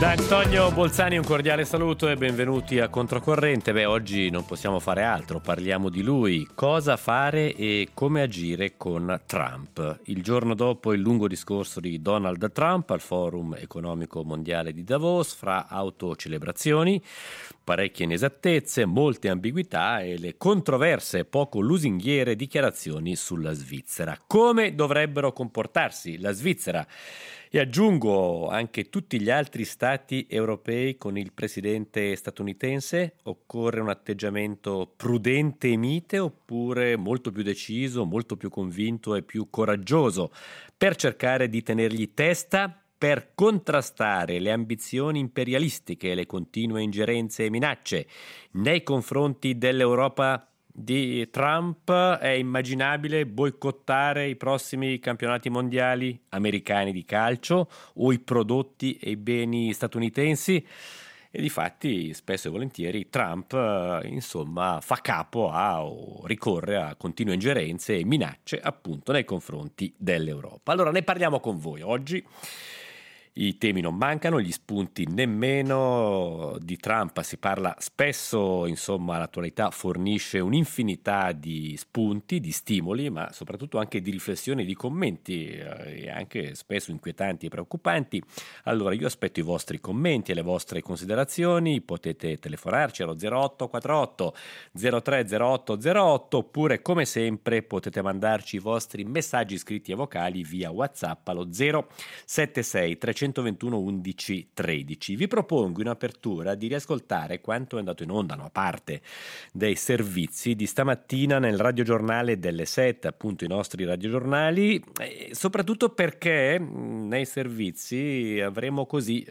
Da Antonio Bolzani un cordiale saluto e benvenuti a Controcorrente. Oggi non possiamo fare altro, parliamo di lui, cosa fare e come agire con Trump. Il giorno dopo il lungo discorso di Donald Trump al Forum Economico Mondiale di Davos, fra autocelebrazioni, parecchie inesattezze, molte ambiguità e le controverse poco lusinghiere dichiarazioni sulla Svizzera. Come dovrebbero comportarsi la Svizzera? E aggiungo anche tutti gli altri stati europei con il presidente statunitense? Occorre un atteggiamento prudente e mite oppure molto più deciso, molto più convinto e più coraggioso per cercare di tenergli testa, per contrastare le ambizioni imperialistiche e le continue ingerenze e minacce nei confronti dell'Europa di Trump? È immaginabile boicottare i prossimi campionati mondiali americani di calcio o i prodotti e i beni statunitensi? E difatti spesso e volentieri Trump fa capo o ricorre a continue ingerenze e minacce appunto nei confronti dell'Europa. Allora ne parliamo con voi oggi. I temi non mancano, gli spunti nemmeno. Di Trump si parla spesso, l'attualità fornisce un'infinità di spunti, di stimoli, ma soprattutto anche di riflessioni, di commenti, e anche spesso inquietanti e preoccupanti. Allora io aspetto i vostri commenti e le vostre considerazioni, potete telefonarci allo 0848 030808 oppure come sempre potete mandarci i vostri messaggi scritti e vocali via WhatsApp allo 076 321 11 13. Vi propongo in apertura di riascoltare quanto è andato in onda, a parte dei servizi di stamattina nel radiogiornale delle 7, appunto i nostri radiogiornali, soprattutto perché nei servizi avremo così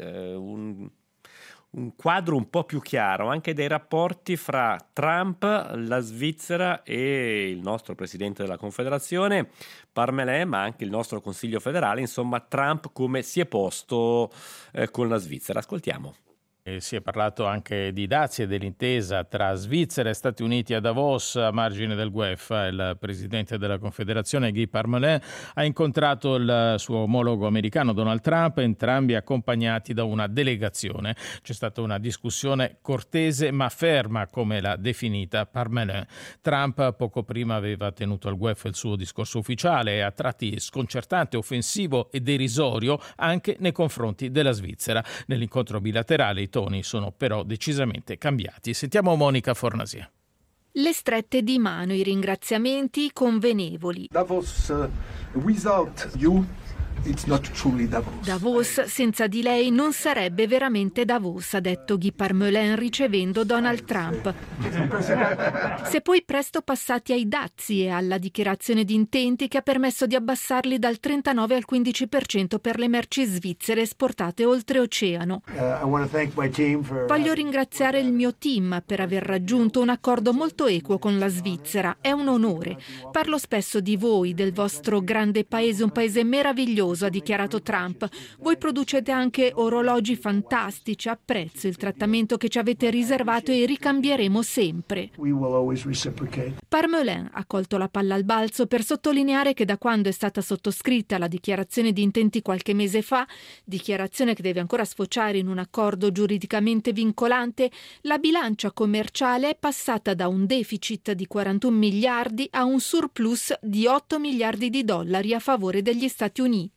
un quadro un po' più chiaro anche dei rapporti fra Trump, la Svizzera e il nostro presidente della Confederazione Parmelin, ma anche il nostro Consiglio federale. Trump come si è posto con la Svizzera. Ascoltiamo. Si è parlato anche di dazi e dell'intesa tra Svizzera e Stati Uniti a Davos a margine del GUEF. Il presidente della Confederazione Guy Parmelin ha incontrato il suo omologo americano Donald Trump, entrambi accompagnati da una delegazione. C'è stata una discussione cortese ma ferma, come l'ha definita Parmelin. Trump poco prima aveva tenuto al GUEF il suo discorso ufficiale, a tratti sconcertante, offensivo e derisorio anche nei confronti della Svizzera. Nell'incontro bilaterale i toni sono però decisamente cambiati. Sentiamo Monica Fornasia. Le strette di mano, i ringraziamenti convenevoli. Davos, without you, it's not truly Davos. Davos senza di lei non sarebbe veramente Davos, ha detto Guy Parmelin ricevendo Donald Trump. Si è poi presto passati ai dazi e alla dichiarazione di intenti che ha permesso di abbassarli dal 39 al 15% per le merci svizzere esportate oltreoceano. Voglio ringraziare il mio team per aver raggiunto un accordo molto equo con la Svizzera. È un onore. Parlo spesso di voi, del vostro grande paese, un paese meraviglioso, ha dichiarato Trump. Voi producete anche orologi fantastici, apprezzo il trattamento che ci avete riservato e ricambieremo sempre. Parmelin ha colto la palla al balzo per sottolineare che da quando è stata sottoscritta la dichiarazione di intenti qualche mese fa, dichiarazione che deve ancora sfociare in un accordo giuridicamente vincolante, la bilancia commerciale è passata da un deficit di 41 miliardi a un surplus di 8 miliardi di dollari a favore degli Stati Uniti.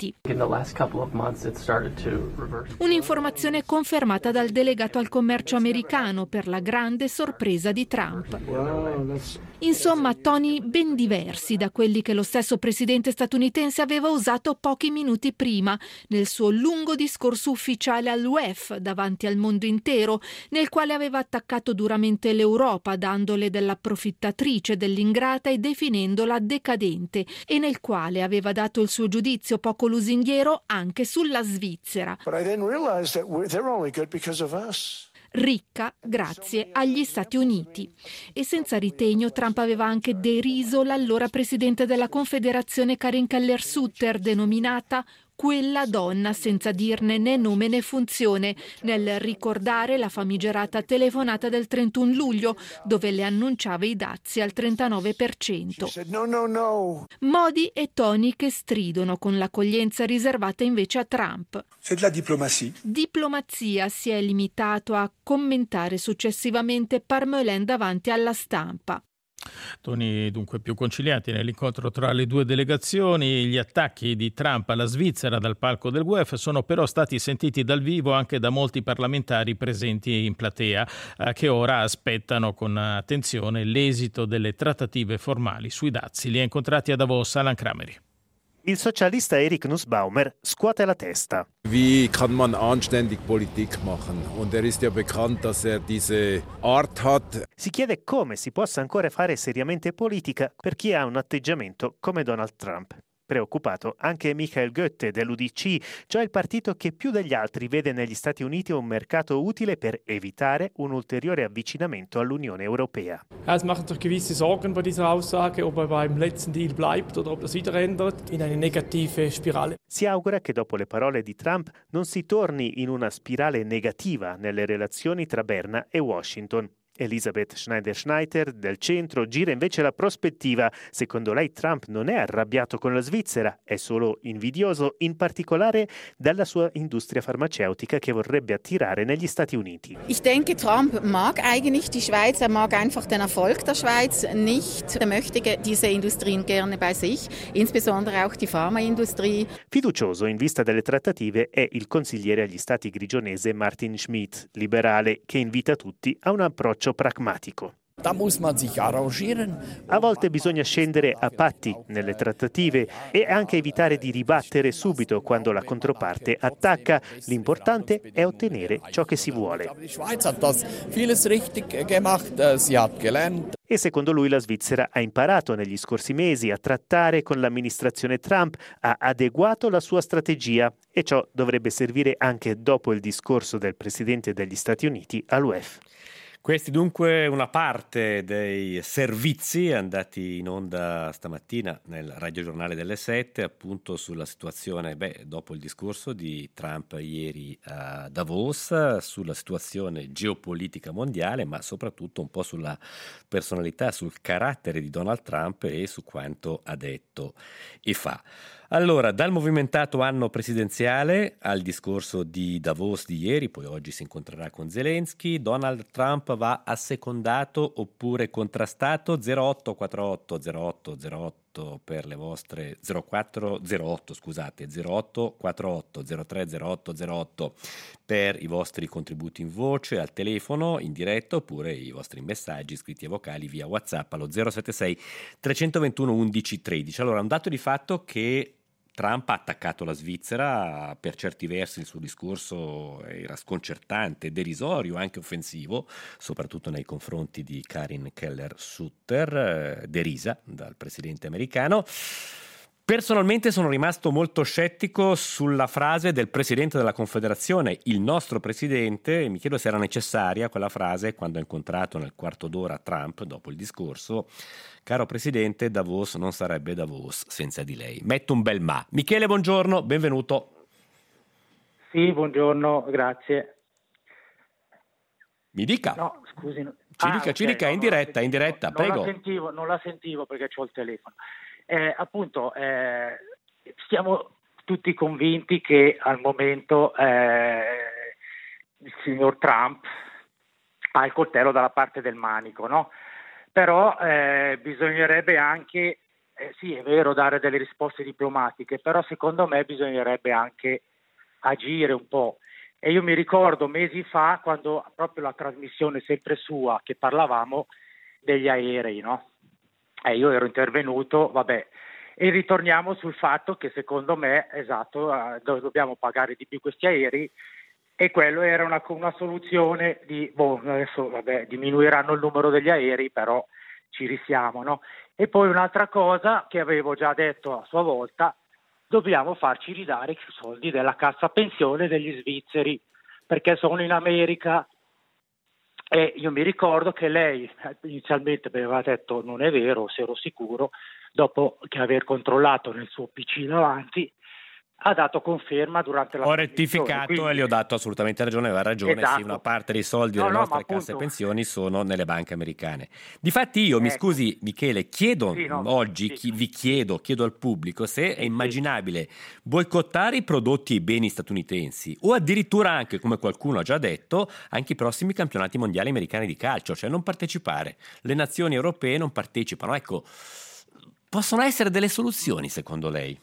Un'informazione confermata dal delegato al commercio americano per la grande sorpresa di Trump. Toni ben diversi da quelli che lo stesso presidente statunitense aveva usato pochi minuti prima nel suo lungo discorso ufficiale all'UEF davanti al mondo intero, nel quale aveva attaccato duramente l'Europa dandole dell'approfittatrice, dell'ingrata e definendola decadente, e nel quale aveva dato il suo giudizio poco lusinghiero anche sulla Svizzera. Ricca grazie agli Stati Uniti. E senza ritegno Trump aveva anche deriso l'allora presidente della Confederazione Karin Keller-Sutter, denominata quella donna senza dirne né nome né funzione, nel ricordare la famigerata telefonata del 31 luglio, dove le annunciava i dazi al 39%. No. Modi e toni che stridono con l'accoglienza riservata invece a Trump. C'est de la diplomatie. Diplomazia, si è limitato a commentare successivamente Parmelin davanti alla stampa. Toni dunque più conciliati nell'incontro tra le due delegazioni. Gli attacchi di Trump alla Svizzera dal palco del GUEF sono però stati sentiti dal vivo anche da molti parlamentari presenti in platea, che ora aspettano con attenzione l'esito delle trattative formali sui dazi. Li ha incontrati a Davos Alan Crameri. Il socialista Erik Nussbaumer scuote la testa. Wie kann man anständig Politik machen? Und ist ja bekannt, dass diese Art hat. Si chiede come si possa ancora fare seriamente politica per chi ha un atteggiamento come Donald Trump. Preoccupato anche Michael Goethe dell'UDC, cioè il partito che più degli altri vede negli Stati Uniti un mercato utile per evitare un ulteriore avvicinamento all'Unione Europea. Es machen sich gewisse Sorgen bei dieser Aussage, ob beim letzten Deal bleibt oder ob das wieder ändert in eine negative Spirale. Si augura che dopo le parole di Trump non si torni in una spirale negativa nelle relazioni tra Berna e Washington. Elisabeth Schneider-Schneider del centro gira invece la prospettiva. Secondo lei Trump non è arrabbiato con la Svizzera, è solo invidioso, in particolare dalla sua industria farmaceutica che vorrebbe attirare negli Stati Uniti. Ich denke, Trump mag eigentlich die Schweiz, mag einfach den Erfolg der Schweiz nicht. Er möchte diese Industrien gerne bei sich, insbesondere auch die Pharmaindustrie. Fiducioso in vista delle trattative è il consigliere agli Stati grigionese Martin Schmidt, liberale, che invita tutti a un approccio pragmatico. Da muss man sich arrangieren. A volte bisogna scendere a patti nelle trattative e anche evitare di ribattere subito quando la controparte attacca. L'importante è ottenere ciò che si vuole. Die Schweiz hat das vieles richtig gemacht, sie hat gelernt. E secondo lui la Svizzera ha imparato negli scorsi mesi a trattare con l'amministrazione Trump, ha adeguato la sua strategia e ciò dovrebbe servire anche dopo il discorso del Presidente degli Stati Uniti all'UEF. Questi dunque una parte dei servizi andati in onda stamattina nel radiogiornale delle 7, appunto sulla situazione, dopo il discorso di Trump ieri a Davos, sulla situazione geopolitica mondiale, ma soprattutto un po' sulla personalità, sul carattere di Donald Trump e su quanto ha detto e fa. Allora, dal movimentato anno presidenziale al discorso di Davos di ieri, poi oggi si incontrerà con Zelensky, Donald Trump va assecondato oppure contrastato? 0848 0808 per le vostre 08 48 03 08 per i vostri contributi in voce al telefono in diretta oppure i vostri messaggi scritti e vocali via WhatsApp allo 076 321 11 13. Allora, un dato di fatto che Trump ha attaccato la Svizzera, per certi versi il suo discorso era sconcertante, derisorio, anche offensivo, soprattutto nei confronti di Karin Keller-Sutter, derisa dal presidente americano. Personalmente sono rimasto molto scettico sulla frase del presidente della Confederazione, il nostro presidente, e mi chiedo se era necessaria quella frase quando ha incontrato nel quarto d'ora Trump dopo il discorso. Caro presidente, Davos non sarebbe Davos senza di lei. Metto un bel ma. Michele, buongiorno, benvenuto. Sì, buongiorno, grazie. Mi dica. No, scusi. Ci dica, in diretta, prego. Non la sentivo perché c'ho il telefono. Stiamo tutti convinti che al momento il signor Trump ha il coltello dalla parte del manico, no? Però bisognerebbe anche, sì è vero, dare delle risposte diplomatiche, però secondo me bisognerebbe anche agire un po'. E io mi ricordo mesi fa, quando proprio la trasmissione sempre sua, che parlavamo degli aerei, no? Io ero intervenuto, e ritorniamo sul fatto che secondo me, dobbiamo pagare di più questi aerei, e quello era una soluzione adesso diminuiranno il numero degli aerei, però ci risiamo, no? E poi un'altra cosa che avevo già detto a sua volta, dobbiamo farci ridare i soldi della cassa pensione degli svizzeri, perché sono in America. E io mi ricordo che lei inizialmente mi aveva detto non è vero, se ero sicuro, dopo che aver controllato nel suo PC davanti, ha dato conferma durante la Ho rettificato quindi... e gli ho dato assolutamente ragione, aveva ragione, esatto. Sì, una parte dei soldi delle nostre casse pensioni sono nelle banche americane. Difatti io, mi scusi Michele, chiedo vi chiedo al pubblico se è immaginabile boicottare i prodotti e i beni statunitensi o addirittura anche, come qualcuno ha già detto, anche i prossimi campionati mondiali americani di calcio, cioè non partecipare. Le nazioni europee non partecipano. Ecco, possono essere delle soluzioni secondo lei?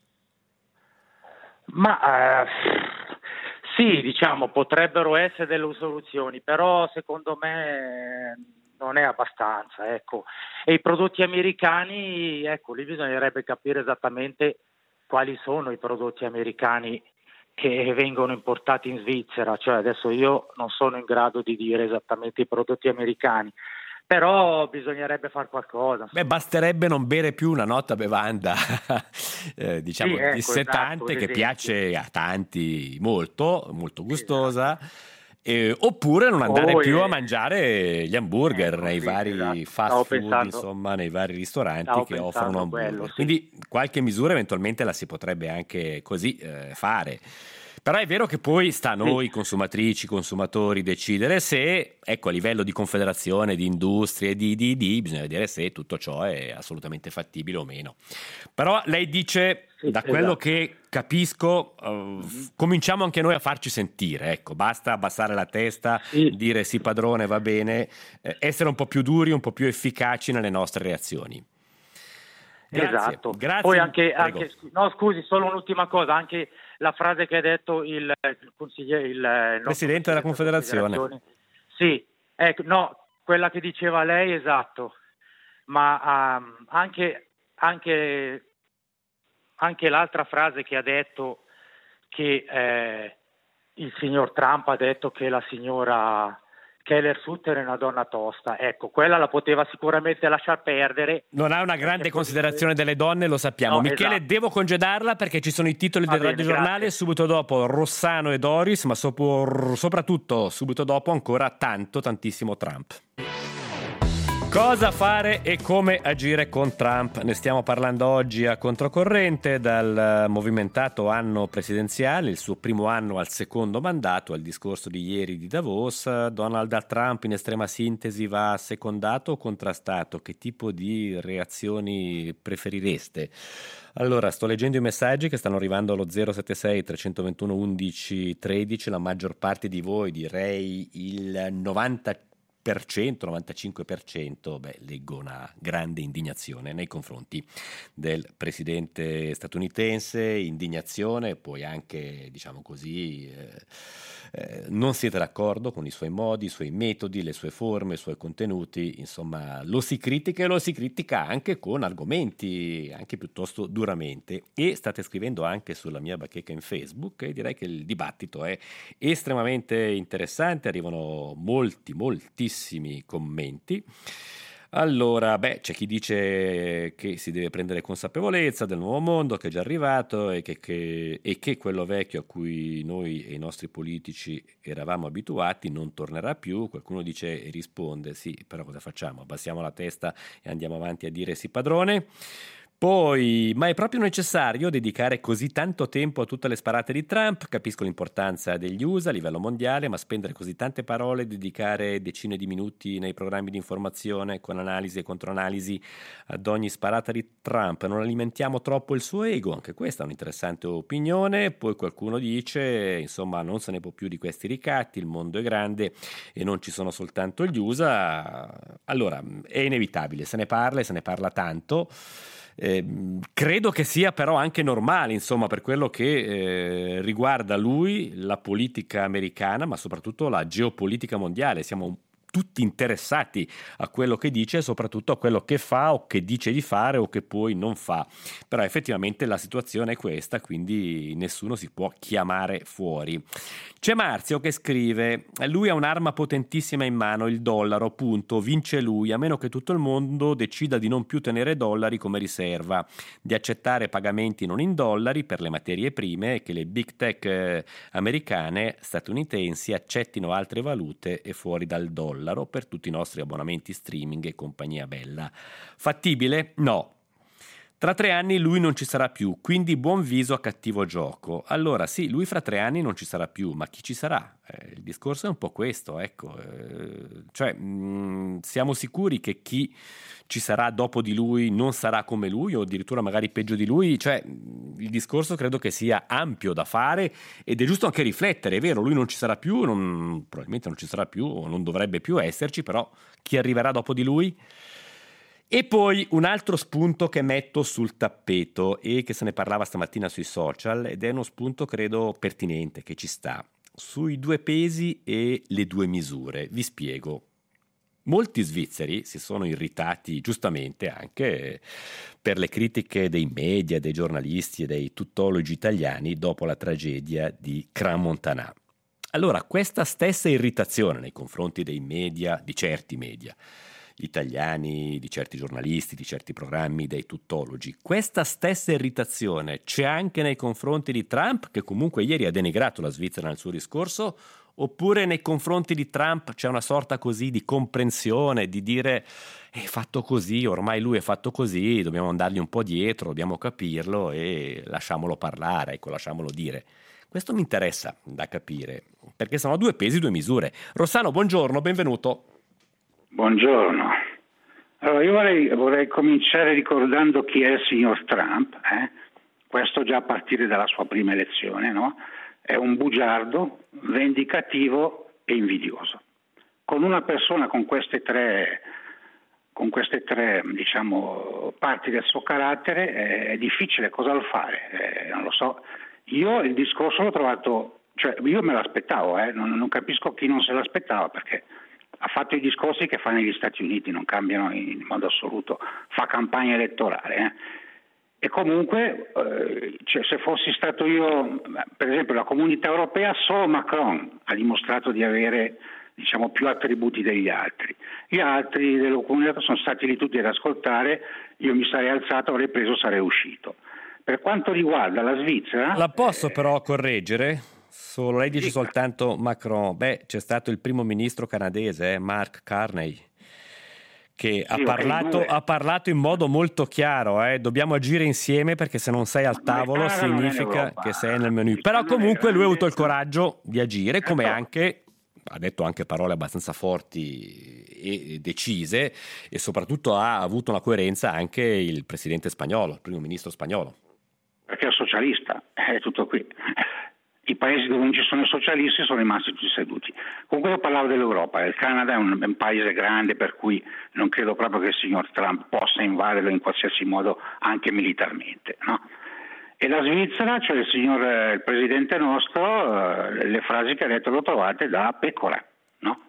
Ma sì, diciamo, potrebbero essere delle soluzioni, però secondo me non è abbastanza, ecco. E i prodotti americani, ecco, lì bisognerebbe capire esattamente quali sono i prodotti americani che vengono importati in Svizzera, cioè adesso io non sono in grado di dire esattamente i prodotti americani, però bisognerebbe fare qualcosa. Beh, basterebbe non bere più una nota bevanda diciamo sì, ecco, dissettante, esatto, che piace a tanti molto gustosa, oppure non andare più a mangiare gli hamburger nei vari fast food, insomma, nei vari ristoranti che offrono hamburger. Quindi qualche misura eventualmente la si potrebbe anche così fare. Però è vero che poi sta a noi consumatrici, consumatori decidere se, ecco, a livello di confederazione, di industrie, bisogna vedere se tutto ciò è assolutamente fattibile o meno. Però lei dice, da quello che capisco, cominciamo anche noi a farci sentire, ecco, basta abbassare la testa, dire sì padrone, va bene, essere un po' più duri, un po' più efficaci nelle nostre reazioni. Grazie. Grazie. Poi anche no, scusi, solo un'ultima cosa, anche la frase che ha detto il consigliere, il presidente della Confederazione. Sì, ecco, no, quella che diceva lei, esatto, ma anche l'altra frase che ha detto, che il signor Trump ha detto che la signora Keller Sutter è una donna tosta, ecco, quella la poteva sicuramente lasciar perdere. Non ha una grande considerazione delle donne, lo sappiamo. No, Michele, esatto. Devo congedarla perché ci sono i titoli del radiogiornale, subito dopo Rossano e Doris, ma soprattutto subito dopo ancora tantissimo Trump. Cosa fare e come agire con Trump? Ne stiamo parlando oggi a Controcorrente, dal movimentato anno presidenziale, il suo primo anno al secondo mandato, al discorso di ieri di Davos. Donald Trump, in estrema sintesi, va secondato o contrastato? Che tipo di reazioni preferireste? Allora, sto leggendo i messaggi che stanno arrivando allo 076 321 11 13, la maggior parte di voi, direi il 95%, leggo una grande indignazione nei confronti del presidente statunitense, indignazione, poi anche, diciamo così, non siete d'accordo con i suoi modi, i suoi metodi, le sue forme, i suoi contenuti, insomma lo si critica e lo si critica anche con argomenti anche piuttosto duramente, e state scrivendo anche sulla mia bacheca in Facebook e direi che il dibattito è estremamente interessante, arrivano moltissimi commenti. Allora, c'è chi dice che si deve prendere consapevolezza del nuovo mondo che è già arrivato e che quello vecchio a cui noi e i nostri politici eravamo abituati non tornerà più. Qualcuno dice e risponde: sì, però cosa facciamo? Abbassiamo la testa e andiamo avanti a dire sì padrone? Poi, ma è proprio necessario dedicare così tanto tempo a tutte le sparate di Trump? Capisco l'importanza degli USA a livello mondiale, ma spendere così tante parole, dedicare decine di minuti nei programmi di informazione con analisi e controanalisi ad ogni sparata di Trump, non alimentiamo troppo il suo ego? Anche questa è un'interessante opinione. Poi qualcuno dice, insomma, non se ne può più di questi ricatti, il mondo è grande e non ci sono soltanto gli USA. Allora, è inevitabile, se ne parla tanto. Credo che sia però anche normale, insomma, per quello che riguarda lui, la politica americana, ma soprattutto la geopolitica mondiale. Siamo tutti interessati a quello che dice e soprattutto a quello che fa o che dice di fare o che poi non fa. Però effettivamente la situazione è questa, quindi nessuno si può chiamare fuori. C'è Marzio che scrive: lui ha un'arma potentissima in mano, il dollaro, punto, vince lui, a meno che tutto il mondo decida di non più tenere dollari come riserva, di accettare pagamenti non in dollari per le materie prime e che le big tech americane, statunitensi, accettino altre valute e fuori dal dollaro per tutti i nostri abbonamenti streaming e compagnia bella. Fattibile? No. Tra 3 anni lui non ci sarà più, quindi buon viso a cattivo gioco. Allora sì, lui fra 3 anni non ci sarà più, ma chi ci sarà? Il discorso è un po' questo, ecco. Siamo sicuri che chi ci sarà dopo di lui non sarà come lui o addirittura magari peggio di lui? Cioè, il discorso credo che sia ampio da fare ed è giusto anche riflettere, è vero, lui non ci sarà più, probabilmente non ci sarà più o non dovrebbe più esserci, però chi arriverà dopo di lui? E poi un altro spunto che metto sul tappeto e che se ne parlava stamattina sui social ed è uno spunto credo pertinente, che ci sta, sui 2 pesi e le 2 misure. Vi spiego. Molti svizzeri si sono irritati giustamente anche per le critiche dei media, dei giornalisti e dei tuttologi italiani dopo la tragedia di Crans-Montana. Allora, questa stessa irritazione nei confronti dei media, di certi media italiani, di certi giornalisti, di certi programmi, dei tuttologi, questa stessa irritazione c'è anche nei confronti di Trump, che comunque ieri ha denigrato la Svizzera nel suo discorso, oppure nei confronti di Trump c'è una sorta così di comprensione, di dire è fatto così, ormai lui è fatto così, dobbiamo andargli un po' dietro, dobbiamo capirlo e lasciamolo parlare, ecco, lasciamolo dire. Questo mi interessa da capire, perché sono 2 pesi, 2 misure. Rossano, buongiorno, benvenuto. Buongiorno. Allora, io vorrei cominciare ricordando chi è il signor Trump, questo già a partire dalla sua prima elezione, no? È un bugiardo, vendicativo e invidioso. Con una persona con queste tre diciamo parti del suo carattere è difficile cosa fare, non lo so. Io il discorso l'ho trovato, cioè io me l'aspettavo, non capisco chi non se l'aspettava, perché ha fatto i discorsi che fa negli Stati Uniti, non cambiano in modo assoluto, fa campagna elettorale. E comunque, se fossi stato io, per esempio la Comunità Europea, solo Macron ha dimostrato di avere, diciamo, più attributi degli altri. Gli altri della Comunità sono stati lì tutti ad ascoltare, io mi sarei alzato, avrei preso, sarei uscito. Per quanto riguarda la Svizzera... La posso però correggere? Solo lei dice soltanto Macron. Beh, c'è stato il primo ministro canadese, Mark Carney, che ha parlato in modo molto chiaro. Dobbiamo agire insieme perché se non sei al tavolo significa che sei nel menù. Però comunque lui ha avuto il coraggio di agire, come anche... ha detto anche parole abbastanza forti e decise e soprattutto ha avuto una coerenza anche il presidente spagnolo, il primo ministro spagnolo. Perché è socialista, è tutto qui. I paesi dove non ci sono i socialisti sono rimasti tutti seduti. Comunque io parlavo dell'Europa, il Canada è un paese grande, per cui non credo proprio che il signor Trump possa invaderlo in qualsiasi modo, anche militarmente, no? E la Svizzera, cioè il presidente nostro, le frasi che ha detto lo trovate da pecora, no?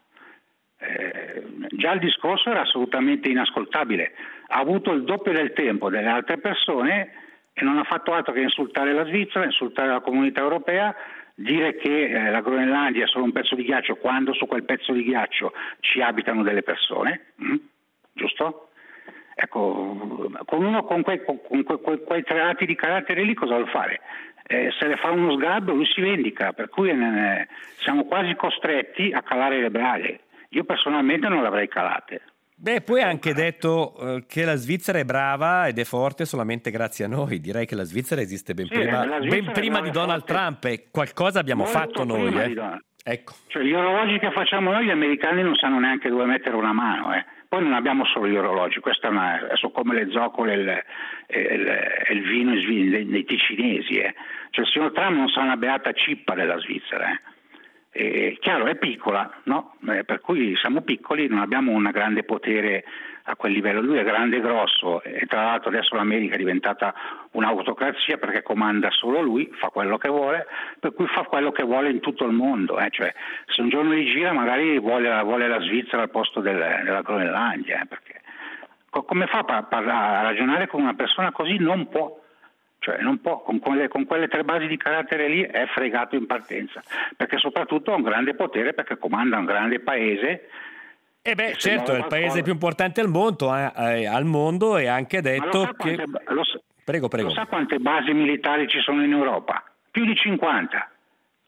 Già il discorso era assolutamente inascoltabile, ha avuto il doppio del tempo delle altre persone e non ha fatto altro che insultare la Svizzera, insultare la Comunità Europea, dire che la Groenlandia è solo un pezzo di ghiaccio quando su quel pezzo di ghiaccio ci abitano delle persone, giusto? Ecco, con quei 3 atti di carattere lì cosa vuol fare? Se le fa uno sgarbo lui si vendica, per cui siamo quasi costretti a calare le braghe. Io personalmente non le avrei calate. Beh, poi ha anche detto che la Svizzera è brava ed è forte solamente grazie a noi. Direi che la Svizzera esiste ben prima di Donald Trump e qualcosa abbiamo fatto noi. Ecco. Cioè, gli orologi che facciamo noi, gli americani non sanno neanche dove mettere una mano. Poi non abbiamo solo gli orologi, questa sono come le zoccole e il vino dei ticinesi. Cioè, il signor Trump non sa una beata cippa della Svizzera. Chiaro, è piccola, no? Per cui siamo piccoli, non abbiamo un grande potere a quel livello. Lui è grande e grosso e tra l'altro adesso l'America è diventata un'autocrazia perché comanda solo lui, fa quello che vuole, per cui fa quello che vuole in tutto il mondo. Cioè, se un giorno gli gira magari vuole la Svizzera al posto della Groenlandia, perché come fa a ragionare con una persona così? Non può. Cioè non può, con quelle 3 basi di carattere lì è fregato in partenza, perché soprattutto ha un grande potere, perché comanda un grande paese. Certo, è il paese più importante al mondo e ha anche detto che... Prego. Lo sa quante basi militari ci sono in Europa? Più di 50.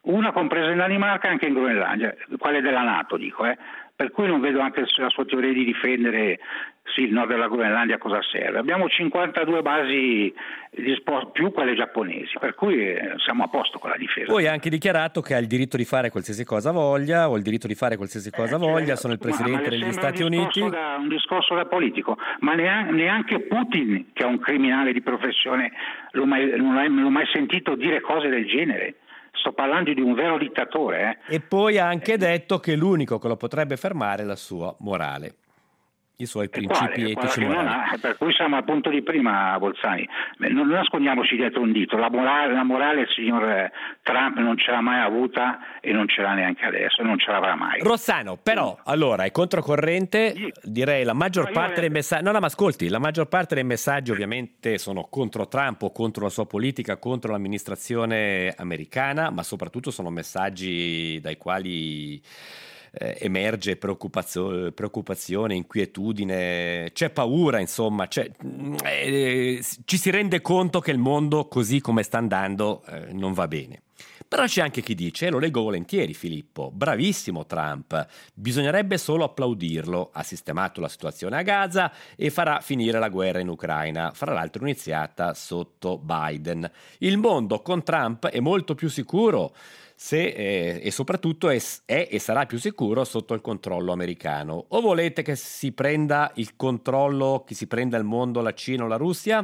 una compresa in Danimarca e anche in Groenlandia, quelle della NATO dico, per cui non vedo anche la sua teoria di difendere il nord della Groenlandia a cosa serve. Abbiamo 52 basi più quelle giapponesi, per cui siamo a posto con la difesa. Poi ha anche dichiarato che ha il diritto di fare qualsiasi cosa voglia, o il diritto di fare qualsiasi cosa voglia, sono il presidente degli Stati Uniti. Un discorso da politico, ma neanche Putin, che è un criminale di professione, non l'ho mai sentito dire cose del genere. Sto parlando di un vero dittatore. E poi ha anche detto che l'unico che lo potrebbe fermare è la sua morale, i suoi principi etici morali. Per cui siamo al punto di prima, Bolzani. Non nascondiamoci dietro un dito. La morale il signor Trump non ce l'ha mai avuta e non ce l'ha neanche adesso, non ce l'avrà mai. Rossano, però, allora, è controcorrente, direi la maggior parte dei messaggi... No, ma ascolti, la maggior parte dei messaggi ovviamente sono contro Trump o contro la sua politica, contro l'amministrazione americana, ma soprattutto sono messaggi dai quali... emerge preoccupazione, inquietudine, c'è paura, insomma, ci si rende conto che il mondo così come sta andando non va bene. Però c'è anche chi dice, lo leggo volentieri Filippo, bravissimo Trump, bisognerebbe solo applaudirlo, ha sistemato la situazione a Gaza e farà finire la guerra in Ucraina, fra l'altro iniziata sotto Biden. Il mondo con Trump è molto più sicuro e soprattutto è e sarà più sicuro sotto il controllo americano. O volete che si prenda il controllo, che si prenda il mondo, la Cina o la Russia?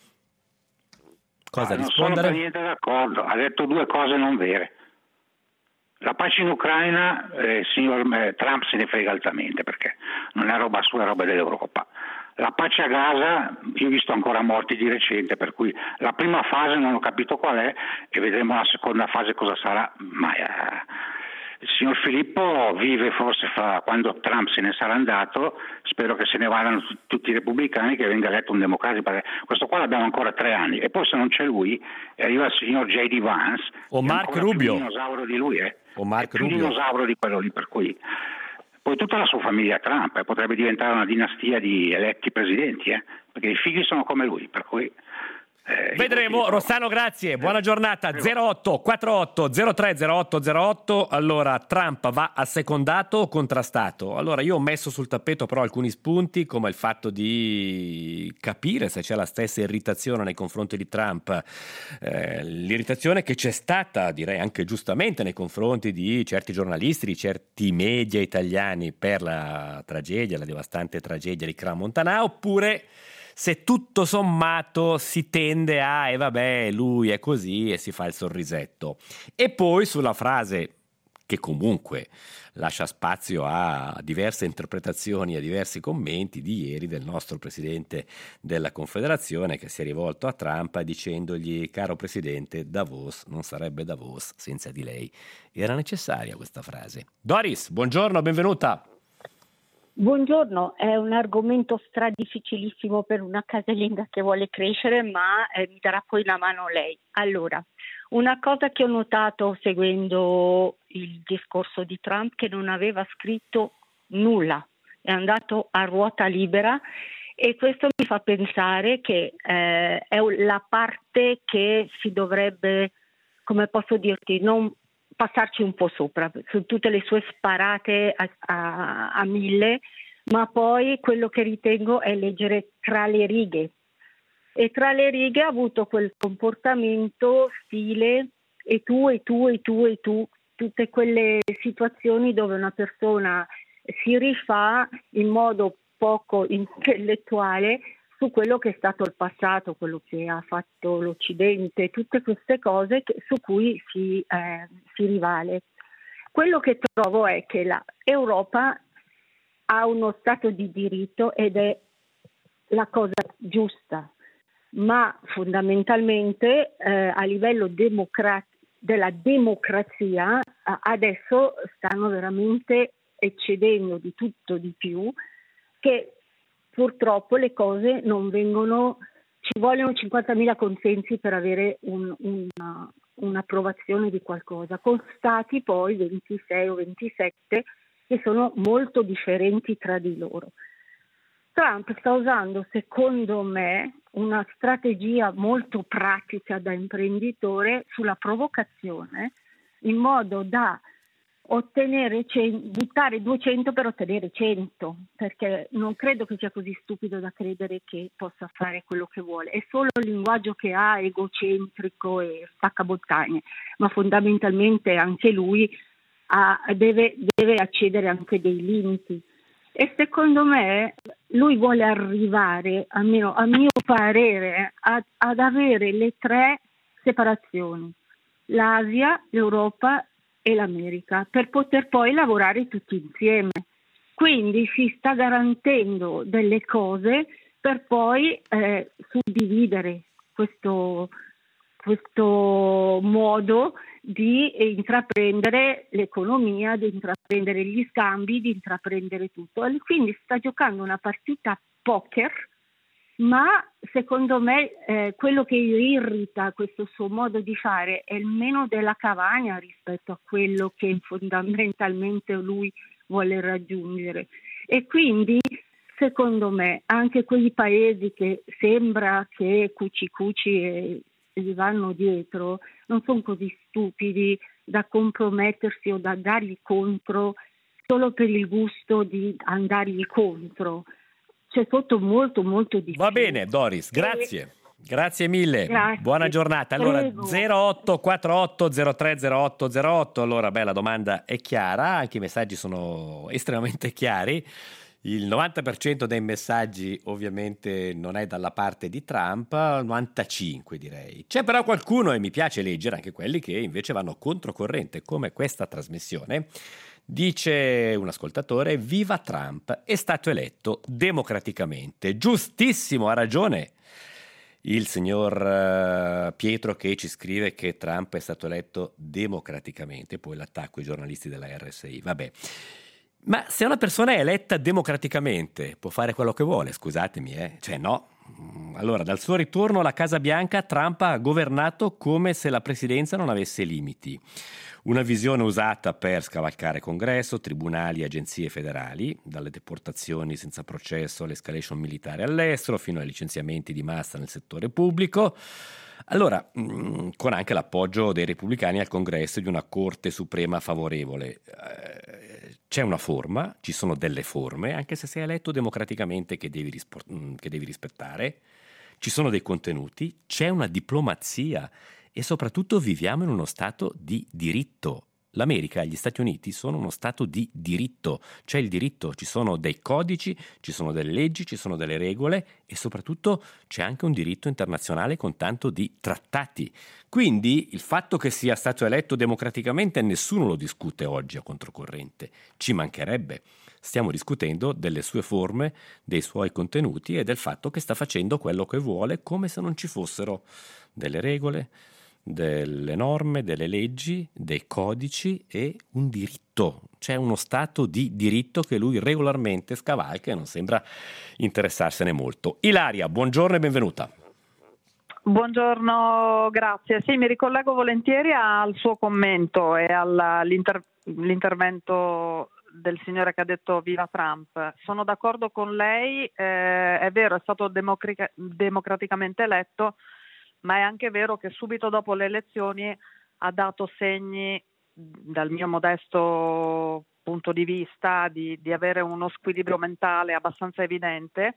Cosa rispondere? Non sono per niente d'accordo, ha detto due cose non vere. La pace in Ucraina, il signor Trump se ne frega altamente perché non è roba sua, è roba dell'Europa. La pace a Gaza, io ho visto ancora morti di recente, per cui la prima fase non ho capito qual è e vedremo la seconda fase cosa sarà. Ma il signor Filippo vive forse quando Trump se ne sarà andato, spero che se ne vadano tutti i repubblicani, che venga eletto un democratico, perché questo qua l'abbiamo ancora 3 anni e poi se non c'è lui arriva il signor J.D. Vance o Mark Rubio, più dinosauro di lui, o Mark Rubio, più dinosauro di quello lì, per cui poi tutta la sua famiglia Trump potrebbe diventare una dinastia di eletti presidenti, perché i figli sono come lui, per cui vedremo. Rossano, grazie, buona giornata. 08 48 03 08 08. Allora, Trump va assecondato o contrastato? Allora, io ho messo sul tappeto però alcuni spunti, come il fatto di capire se c'è la stessa irritazione nei confronti di Trump, l'irritazione che c'è stata, direi anche giustamente, nei confronti di certi giornalisti, di certi media italiani per la devastante tragedia di Crans-Montana, oppure se tutto sommato si tende a vabbè, lui è così e si fa il sorrisetto. E poi sulla frase che comunque lascia spazio a diverse interpretazioni e a diversi commenti di ieri del nostro presidente della Confederazione, che si è rivolto a Trump dicendogli: caro presidente, Davos non sarebbe Davos senza di lei. Era necessaria questa frase. Doris, buongiorno, benvenuta. Buongiorno, è un argomento difficilissimo per una casalinga che vuole crescere, ma mi darà poi la mano lei. Allora, una cosa che ho notato seguendo il discorso di Trump, che non aveva scritto nulla, è andato a ruota libera e questo mi fa pensare che è la parte che si dovrebbe, come posso dirti, non passarci un po' sopra su tutte le sue sparate a 1000, ma poi quello che ritengo è leggere tra le righe, e tra le righe ha avuto quel comportamento stile e tu, tutte quelle situazioni dove una persona si rifà in modo poco intellettuale su quello che è stato il passato, quello che ha fatto l'Occidente, tutte queste cose su cui si rivale. Quello che trovo è che l'Europa ha uno Stato di diritto ed è la cosa giusta, ma fondamentalmente a livello della democrazia adesso stanno veramente eccedendo di tutto di più, che purtroppo le cose non vengono, ci vogliono 50.000 consensi per avere un'approvazione di qualcosa, con stati poi 26 o 27 che sono molto differenti tra di loro. Trump sta usando, secondo me, una strategia molto pratica da imprenditore sulla provocazione, in modo da ottenere buttare 200 per ottenere 100, perché non credo che sia così stupido da credere che possa fare quello che vuole. È solo il linguaggio che ha, egocentrico e staccabottane, ma fondamentalmente anche lui deve accedere anche dei limiti. E secondo me lui vuole arrivare, almeno a mio parere, ad avere le 3 separazioni: l'Asia, l'Europa e l'America, per poter poi lavorare tutti insieme. Quindi si sta garantendo delle cose per poi suddividere questo modo di intraprendere l'economia, di intraprendere gli scambi, di intraprendere tutto. E quindi sta giocando una partita poker, ma secondo me quello che irrita questo suo modo di fare è il meno della cavagna rispetto a quello che fondamentalmente lui vuole raggiungere. E quindi secondo me anche quei paesi che sembra che cuci e gli vanno dietro non sono così stupidi da compromettersi o da dargli contro solo per il gusto di andargli contro. C'è sotto molto molto di Va bene Doris, grazie. Grazie mille, Grazie. Buona giornata. Allora, Prego. 0848 030808. Allora, la domanda è chiara, anche i messaggi sono estremamente chiari. Il 90% dei messaggi ovviamente non è dalla parte di Trump, 95 direi. C'è però qualcuno, e mi piace leggere anche quelli che invece vanno controcorrente, come questa trasmissione. Dice un ascoltatore: viva Trump, è stato eletto democraticamente. Giustissimo, ha ragione il signor Pietro, che ci scrive che Trump è stato eletto democraticamente. Poi l'attacco ai giornalisti della RSI, vabbè. Ma se una persona è eletta democraticamente può fare quello che vuole, scusatemi, cioè no. Allora, dal suo ritorno alla Casa Bianca, Trump ha governato come se la presidenza non avesse limiti. Una visione usata per scavalcare congresso, tribunali e agenzie federali, dalle deportazioni senza processo all'escalation militare all'estero, fino ai licenziamenti di massa nel settore pubblico. Allora, con anche l'appoggio dei repubblicani al congresso e di una Corte Suprema favorevole. C'è una forma, ci sono delle forme, anche se sei eletto democraticamente, che devi rispettare. Ci sono dei contenuti, c'è una diplomazia e soprattutto viviamo in uno stato di diritto. L'America e gli Stati Uniti sono uno stato di diritto, c'è il diritto, ci sono dei codici, ci sono delle leggi, ci sono delle regole e soprattutto c'è anche un diritto internazionale con tanto di trattati. Quindi il fatto che sia stato eletto democraticamente nessuno lo discute oggi a controcorrente, ci mancherebbe. Stiamo discutendo delle sue forme, dei suoi contenuti e del fatto che sta facendo quello che vuole, come se non ci fossero delle regole, delle norme, delle leggi, dei codici e un diritto. C'è uno stato di diritto che lui regolarmente scavalca e non sembra interessarsene molto. Ilaria, buongiorno e benvenuta. Buongiorno, grazie. Sì, mi ricollego volentieri al suo commento e all'intervento del signore che ha detto viva Trump. Sono d'accordo con lei, è vero, è stato democraticamente eletto, ma è anche vero che subito dopo le elezioni ha dato segni, dal mio modesto punto di vista, di avere uno squilibrio mentale abbastanza evidente.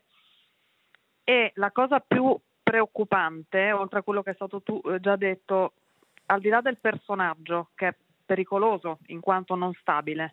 E la cosa più preoccupante, oltre a quello che è stato già detto, al di là del personaggio, che è pericoloso in quanto non stabile,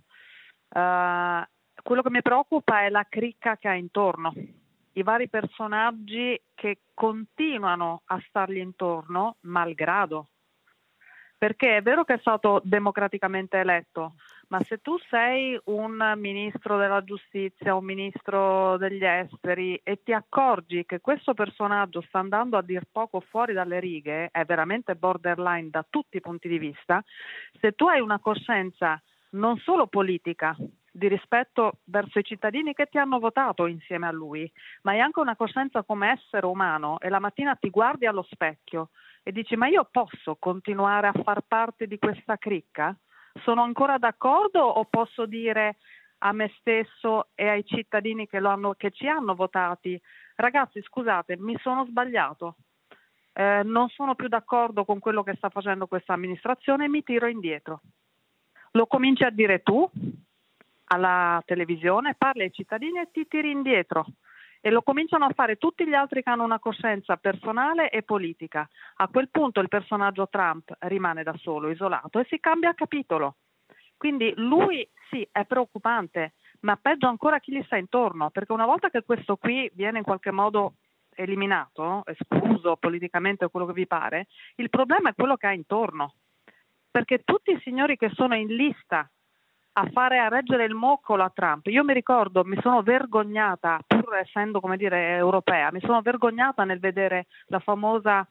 quello che mi preoccupa è la cricca che ha intorno. I vari personaggi che continuano a stargli intorno malgrado, perché è vero che è stato democraticamente eletto, ma se tu sei un ministro della giustizia, un ministro degli esteri e ti accorgi che questo personaggio sta andando a dir poco fuori dalle righe, è veramente borderline da tutti i punti di vista, se tu hai una coscienza non solo politica, di rispetto verso i cittadini che ti hanno votato insieme a lui, ma hai anche una coscienza come essere umano e la mattina ti guardi allo specchio e dici: ma io posso continuare a far parte di questa cricca? Sono ancora d'accordo o posso dire a me stesso e ai cittadini che ci hanno votati: ragazzi, scusate, mi sono sbagliato, non sono più d'accordo con quello che sta facendo questa amministrazione e mi tiro indietro. Lo cominci a dire tu alla televisione, parli ai cittadini e ti tiri indietro. E lo cominciano a fare tutti gli altri che hanno una coscienza personale e politica. A quel punto il personaggio Trump rimane da solo, isolato, e si cambia capitolo. Quindi lui sì, è preoccupante, ma peggio ancora chi gli sta intorno, perché una volta che questo qui viene in qualche modo eliminato, escluso politicamente o quello che vi pare, il problema è quello che ha intorno. Perché tutti i signori che sono in lista a reggere il moccolo a Trump. Io mi ricordo, mi sono vergognata, pur essendo, come dire, europea, mi sono vergognata nel vedere il famoso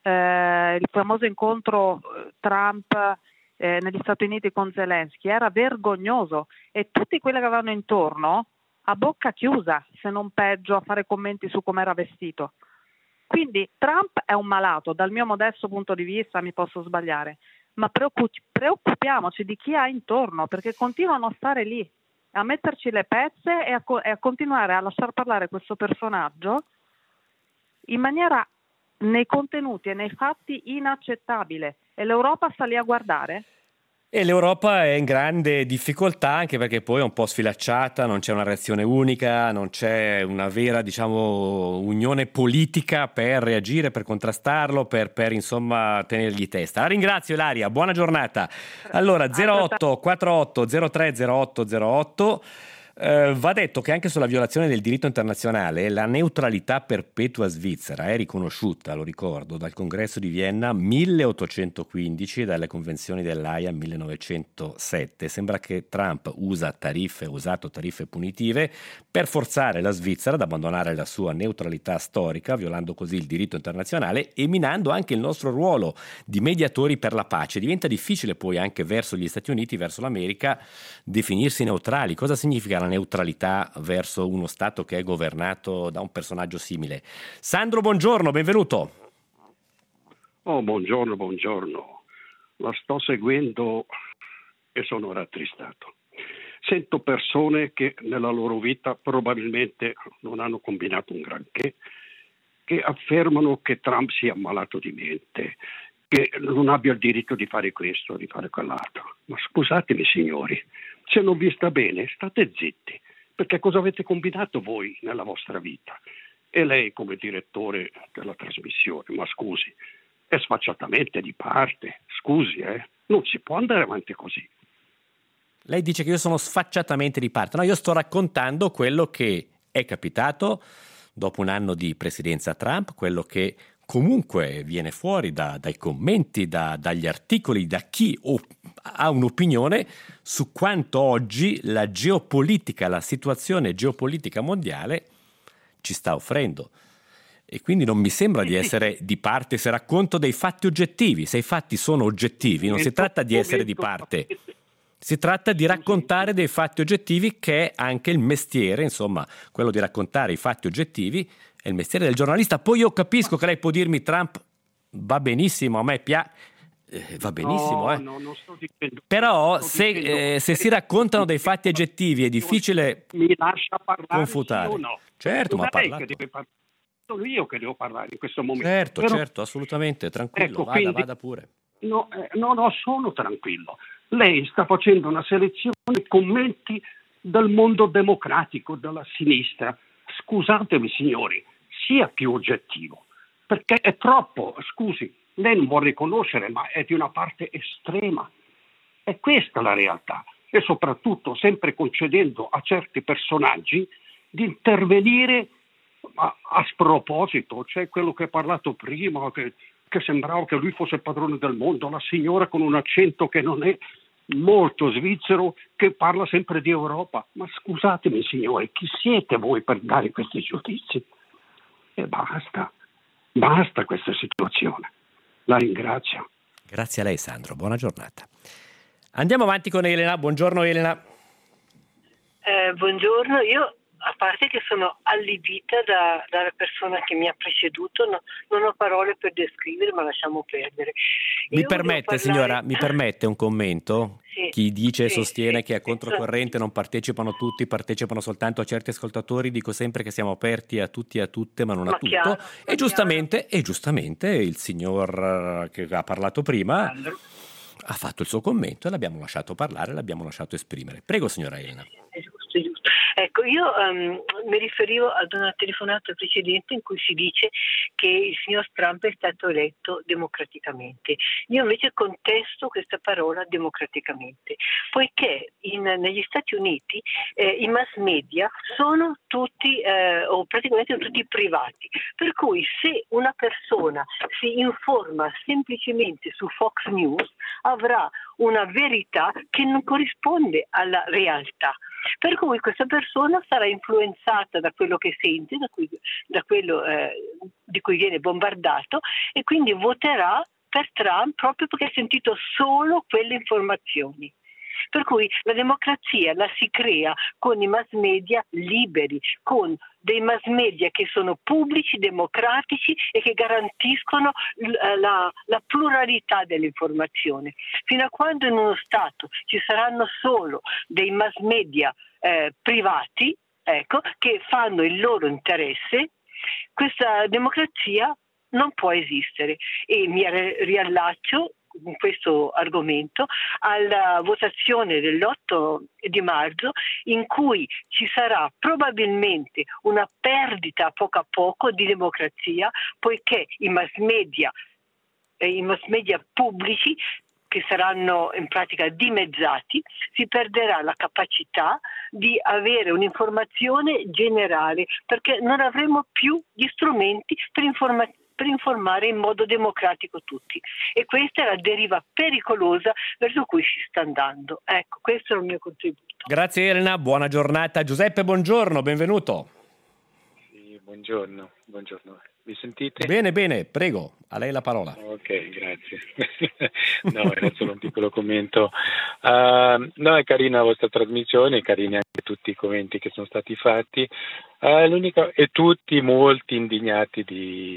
incontro Trump negli Stati Uniti con Zelensky. Era vergognoso e tutti quelli che avevano intorno a bocca chiusa, se non peggio, a fare commenti su come era vestito. Quindi Trump è un malato, dal mio modesto punto di vista, mi posso sbagliare, ma preoccupiamoci di chi ha intorno, perché continuano a stare lì, a metterci le pezze e a continuare a lasciar parlare questo personaggio in maniera, nei contenuti e nei fatti, inaccettabile. E l'Europa sta lì a guardare? E l'Europa è in grande difficoltà, anche perché poi è un po' sfilacciata, non c'è una reazione unica, non c'è una vera, unione politica per reagire, per contrastarlo, per insomma tenergli testa. La ringrazio, Ilaria, buona giornata. Allora, 08 48 03 08 08. Va detto che anche sulla violazione del diritto internazionale la neutralità perpetua svizzera è riconosciuta, lo ricordo, dal Congresso di Vienna 1815 e dalle convenzioni dell'Aia 1907. Sembra che Trump ha usato tariffe punitive per forzare la Svizzera ad abbandonare la sua neutralità storica, violando così il diritto internazionale e minando anche il nostro ruolo di mediatori per la pace. Diventa difficile poi anche verso gli Stati Uniti, verso l'America, definirsi neutrali. Cosa significa la neutralità verso uno Stato che è governato da un personaggio simile? Sandro, buongiorno, benvenuto. Buongiorno. La sto seguendo e sono rattristato. Sento persone che nella loro vita probabilmente non hanno combinato un granché, che affermano che Trump sia malato di mente, che non abbia il diritto di fare questo, di fare quell'altro. Ma scusatemi signori, se non vi sta bene state zitti, perché cosa avete combinato voi nella vostra vita? E lei come direttore della trasmissione, ma scusi, è sfacciatamente di parte, scusi, non si può andare avanti così. Lei dice che io sono sfacciatamente di parte, no, io sto raccontando quello che è capitato dopo un anno di presidenza Trump, quello che comunque viene fuori dai commenti, dagli articoli, da chi ha un'opinione su quanto oggi la geopolitica, la situazione geopolitica mondiale ci sta offrendo. E quindi non mi sembra di essere di parte se racconto dei fatti oggettivi. Se i fatti sono oggettivi, non si tratta di essere di parte. Si tratta di raccontare dei fatti oggettivi, che è anche il mestiere, insomma, quello di raccontare i fatti oggettivi è il mestiere del giornalista. Poi io capisco che lei può dirmi Trump va benissimo, a me piace, va benissimo. No, non sto dicendo. Però se si raccontano dei fatti oggettivi è difficile mi lascia parlare, confutare. Sì o no? Certo, non ma è che deve parlare. Sono io che devo parlare in questo momento. Certo, assolutamente, tranquillo, ecco, vada pure. No, sono tranquillo. Lei sta facendo una selezione di commenti del mondo democratico, della sinistra. Scusatemi signori, sia più oggettivo, perché è troppo, scusi, lei non vuol riconoscere, ma è di una parte estrema. È questa la realtà, e soprattutto sempre concedendo a certi personaggi di intervenire a sproposito. C'è quello che ha parlato prima, che sembrava che lui fosse il padrone del mondo, la signora con un accento che non è molto svizzero, che parla sempre di Europa. Ma scusatemi signori, chi siete voi per dare questi giudizi? E basta questa situazione. La ringrazio. Grazie a lei Sandro, buona giornata. Andiamo avanti con Elena. Buongiorno Elena. Buongiorno, io a parte che sono allibita dalla persona che mi ha preceduto, non ho parole per descrivere, ma lasciamo perdere. Mi permette, signora, mi permette un commento? Sì, Chi dice e sostiene che a sì. Controcorrente non partecipano tutti, partecipano soltanto a certi ascoltatori, dico sempre che siamo aperti a tutti e a tutte, ma non a tutto. Chiaro, E giustamente il signor che ha parlato prima ha fatto il suo commento e l'abbiamo lasciato parlare, l'abbiamo lasciato esprimere. Prego, signora Elena. È giusto. Ecco, io mi riferivo ad una telefonata precedente in cui si dice che il signor Trump è stato eletto democraticamente. Io invece contesto questa parola democraticamente, poiché negli Stati Uniti i mass media sono tutti, o praticamente tutti privati, per cui se una persona si informa semplicemente su Fox News avrà una verità che non corrisponde alla realtà. Per cui questa persona sarà influenzata da quello che sente, da quello di cui viene bombardato, e quindi voterà per Trump proprio perché ha sentito solo quelle informazioni. Per cui la democrazia la si crea con i mass media liberi, con dei mass media che sono pubblici, democratici e che garantiscono la pluralità dell'informazione. Fino a quando in uno Stato ci saranno solo dei mass media privati, che fanno il loro interesse, questa democrazia non può esistere. E mi riallaccio in questo argomento alla votazione dell'8 di marzo, in cui ci sarà probabilmente una perdita a poco di democrazia, poiché i mass media pubblici, che saranno in pratica dimezzati, si perderà la capacità di avere un'informazione generale, perché non avremo più gli strumenti per informare in modo democratico tutti. E questa è la deriva pericolosa verso cui si sta andando. Ecco, questo è il mio contributo. Grazie Elena, buona giornata. Giuseppe, buongiorno, benvenuto. Sì, buongiorno. Mi sentite? Bene, prego, a lei la parola. Ok, grazie. No, era solo un piccolo commento. No, è carina la vostra trasmissione, carini anche tutti i commenti che sono stati fatti. E tutti molti indignati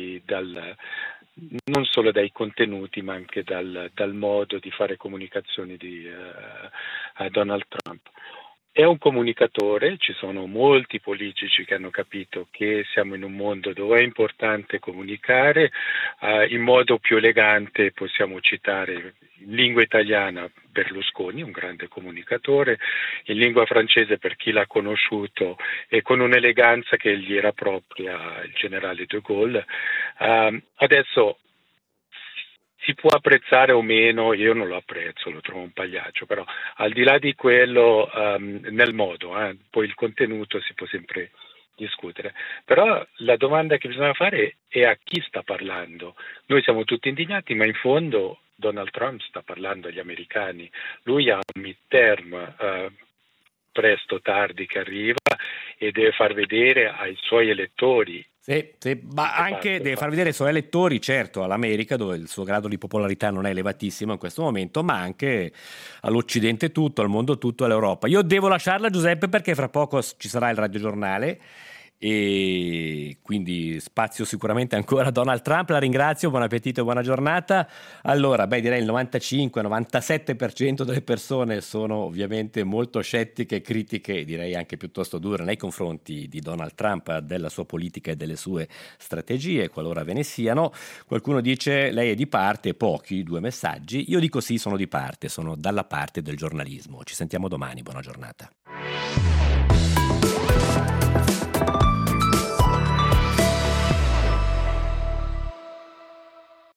non solo dai contenuti, ma anche dal modo di fare comunicazioni di Donald Trump. È un comunicatore, ci sono molti politici che hanno capito che siamo in un mondo dove è importante comunicare in modo più elegante. Possiamo citare in lingua italiana Berlusconi, un grande comunicatore, in lingua francese, per chi l'ha conosciuto, e con un'eleganza che gli era propria, il generale de Gaulle. Adesso si può apprezzare o meno, io non lo apprezzo, lo trovo un pagliaccio, però al di là di quello, nel modo, poi il contenuto si può sempre discutere. Però la domanda che bisogna fare è a chi sta parlando. Noi siamo tutti indignati, ma in fondo Donald Trump sta parlando agli americani. Lui ha un midterm presto o tardi che arriva e deve far vedere ai suoi elettori. Sì, ma anche deve far vedere ai suoi elettori, certo, all'America, dove il suo grado di popolarità non è elevatissimo in questo momento, ma anche all'Occidente tutto, al mondo tutto, all'Europa. Io devo lasciarla, Giuseppe, perché fra poco ci sarà il radiogiornale e quindi spazio sicuramente ancora a Donald Trump. La ringrazio, buon appetito e buona giornata. Allora, direi il 95-97% delle persone sono ovviamente molto scettiche, critiche, direi anche piuttosto dure nei confronti di Donald Trump, della sua politica e delle sue strategie, qualora ve ne siano. Qualcuno dice lei è di parte, pochi, 2 messaggi. Io dico sì, sono di parte, sono dalla parte del giornalismo. Ci sentiamo domani, buona giornata.